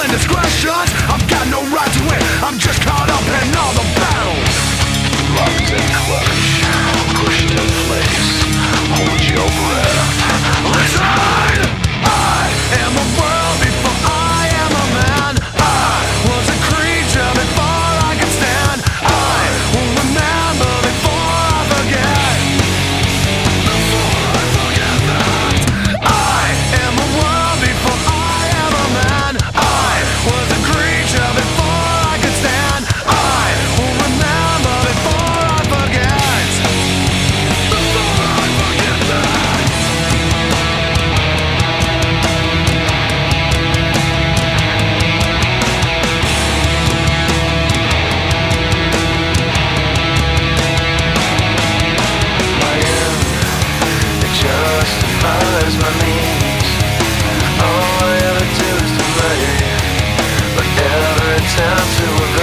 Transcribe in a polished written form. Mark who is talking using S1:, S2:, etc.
S1: indiscretions. I've got no right to it, I'm just caught up in all the battles.
S2: Locked in clutch, pushed in place. Hold your breath.
S1: Listen, I am a world before I am a man. I was a creature before I could stand. I will remember before I forget. Before I forget that I am a world before I am a man. I was a creature before I could stand. I will remember before I forget. Before I forget that.
S2: It justifies my means. All I ever do is delay, but every time to